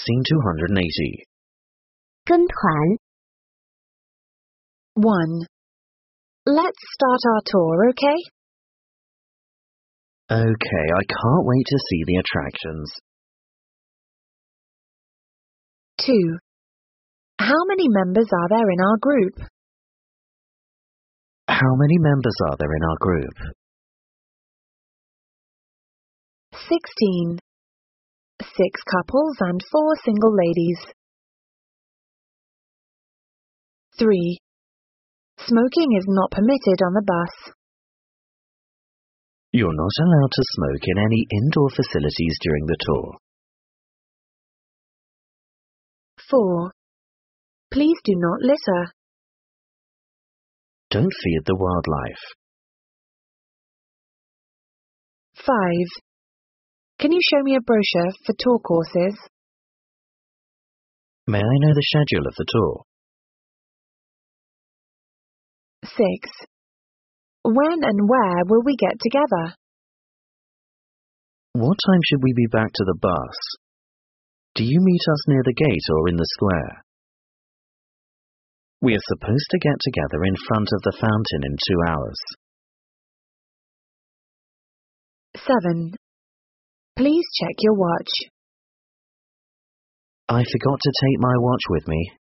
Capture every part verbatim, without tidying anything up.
Scene two hundred eighty. 跟团 one. Let's start our tour, okay? Okay, I can't wait to see the attractions. two. How many members are there in our group? How many members are there in our group? sixteen. Six couples and four single ladies. three. Smoking is not permitted on the bus. You're not allowed to smoke in any indoor facilities during the tour. four. Please do not litter. Don't feed the wildlife. five. Can you show me a brochure for tour courses? May I know the schedule of the tour? six. When and where will we get together? What time should we be back to the bus? Do you meet us near the gate or in the square? We are supposed to get together in front of the fountain in two hours. seven. Please check your watch. I forgot to take my watch with me.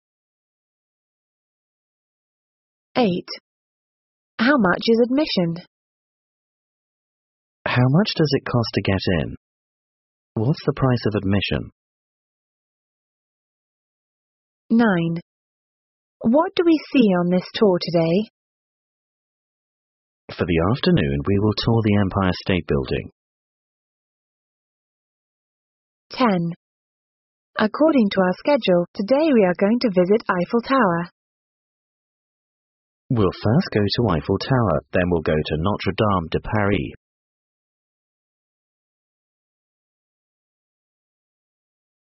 eight. How much is admission? How much does it cost to get in? What's the price of admission? nine. What do we see on this tour today? For the afternoon, we will tour the Empire State Building. ten. According to our schedule, today we are going to visit Eiffel Tower. We'll first go to Eiffel Tower, then we'll go to Notre Dame de Paris.